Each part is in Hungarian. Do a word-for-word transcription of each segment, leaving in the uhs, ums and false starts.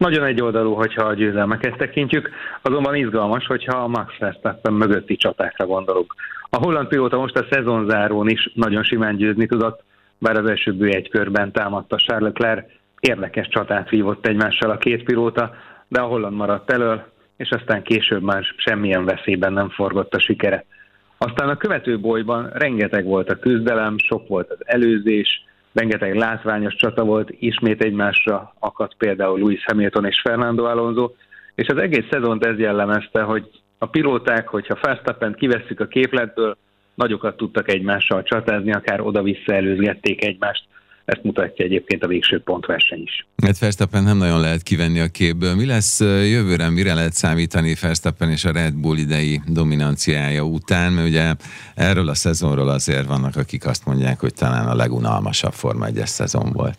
Nagyon egyoldalú, hogyha a győzelmeket tekintjük, azonban izgalmas, hogyha a Max Verstappen mögötti csatákra gondolunk. A holland pilóta most a szezonzárón is nagyon simán győzni tudott, bár az első bő egy körben támadta Charles Leclerc, érdekes csatát vívott egymással a két pilóta, de a holland maradt elől, és aztán később már semmilyen veszélyben nem forgott a sikere. Aztán a követő bolyban rengeteg volt a küzdelem, sok volt az előzés, rengeteg látványos csata volt, ismét egymásra akadt például Lewis Hamilton és Fernando Alonso, és az egész szezont ez jellemezte, hogy a pilóták, hogyha Verstappent kivesszük a képletből, nagyokat tudtak egymással csatázni, akár oda-vissza előzgették egymást. Ezt mutatja egyébként a végső pontverseny is. Hát Verstappen nem nagyon lehet kivenni a képből. Mi lesz jövőre, mire lehet számítani Verstappen és a Red Bull idei dominanciája után? Mert ugye erről a szezonról azért vannak, akik azt mondják, hogy talán a legunalmasabb Forma egyes szezon volt.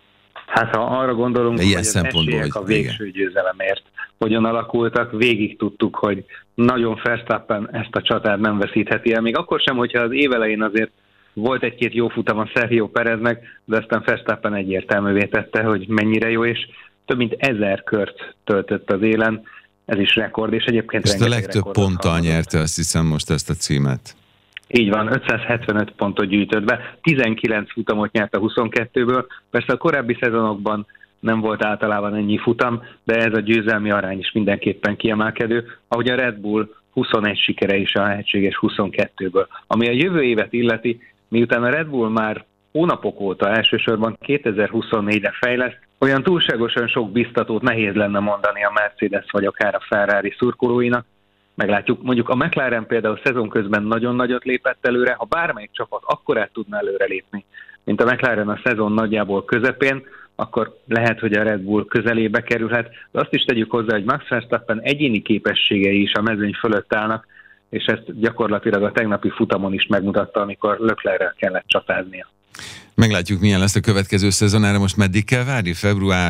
Hát ha arra gondolunk, hogy az esélyek a végső igen. győzelemért hogyan alakultak, végig tudtuk, hogy nagyon Verstappen ezt a csatát nem veszítheti el. Még akkor sem, hogyha az évelején azért volt egy-két jó futam a Sergio Pereznek, de aztán Verstappen egyértelművé tette, hogy mennyire jó, és több mint ezer kört töltött az élen. Ez is rekord, és egyébként ezt a legtöbb ponttal nyerte, azt hiszem most ezt a címet. Így van, ötszázhetvenöt pontot gyűjtött be, tizenkilenc futamot nyert a huszonkettőből. Persze a korábbi szezonokban nem volt általában ennyi futam, de ez a győzelmi arány is mindenképpen kiemelkedő, ahogy a Red Bull huszonegy sikere is a lehetséges huszonkettőből. Ami a jövő évet illeti, miután a Red Bull már hónapok óta elsősorban kétezer-huszonnégyre fejleszt, olyan túlságosan sok biztatót nehéz lenne mondani a Mercedes vagy akár a Ferrari szurkolóinak. Meglátjuk, mondjuk a McLaren például szezon közben nagyon nagyot lépett előre, ha bármelyik csapat akkorát tudna előre lépni, mint a McLaren a szezon nagyjából közepén, akkor lehet, hogy a Red Bull közelébe kerülhet. De azt is tegyük hozzá, hogy Max Verstappen egyéni képességei is a mezőny fölött állnak, és ezt gyakorlatilag a tegnapi futamon is megmutatta, amikor Leclerc-rel kellett csatáznia. Meglátjuk, milyen lesz a következő szezon, erre most meddig kell várni? Február?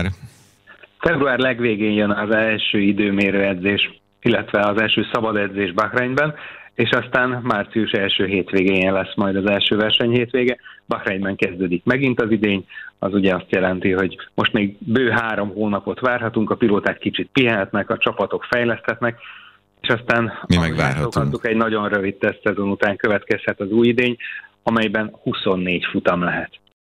Február legvégén jön az első időmérő edzés, illetve az első szabad edzés Bahreinben, és aztán március első hétvégén lesz majd az első verseny hétvége. Bahreinben kezdődik megint az idény, az ugye azt jelenti, hogy most még bő három hónapot várhatunk, a pilóták kicsit pihenhetnek, a csapatok fejleszthetnek, és aztán mi megvárhatunk. Egy nagyon rövid tesztszezon után következhet az új idény, amelyben huszonnégy futam lehet.